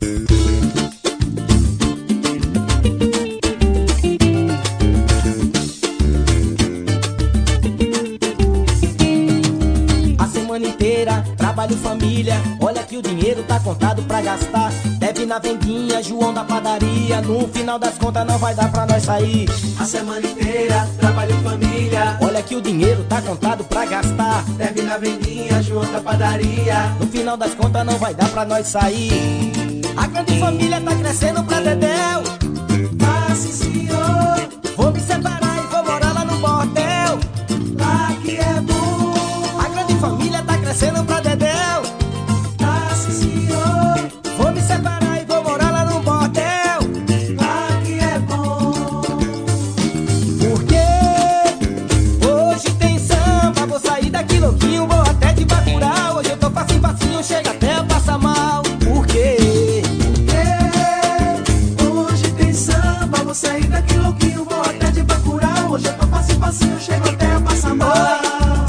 Inteira, trabalho, família, olha que o dinheiro tá contado pra gastar. Deve na vendinha, João da padaria, no final das contas não vai dar pra nós sair. A semana inteira, trabalho, família, olha que o dinheiro tá contado pra gastar. Deve na vendinha, João da padaria, no final das contas não vai dar pra nós sair. A grande família tá crescendo pra dedéu. Ah, sim senhor, vou me separar e vou morar lá no bordel. Lá que é bom. Família tá crescendo pra dedéu. Ah, sim senhor, vou me separar e vou morar lá no bordel. Lá que é bom. Porque hoje tem samba, vou sair daqui louquinho, vou até de Bacurau. Hoje eu tô facinho, facinho, chega até passar mal. Por quê? Porque hoje tem samba, vou sair daqui louquinho, vou até de Bacurau. Hoje eu tô facinho, facinho, chega até passar mal.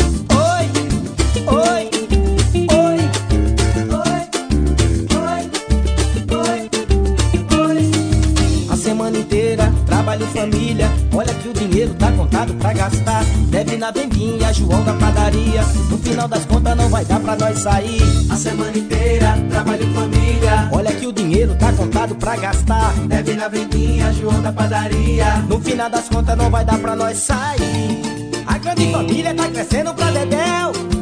Trabalho, família, olha que o dinheiro tá contado pra gastar. Deve na vendinha, João da padaria, no final das contas não vai dar pra nós sair. A semana inteira, trabalho, família, olha que o dinheiro tá contado pra gastar. Deve na vendinha, João da padaria, no final das contas não vai dar pra nós sair. A grande família tá crescendo pra dedéu.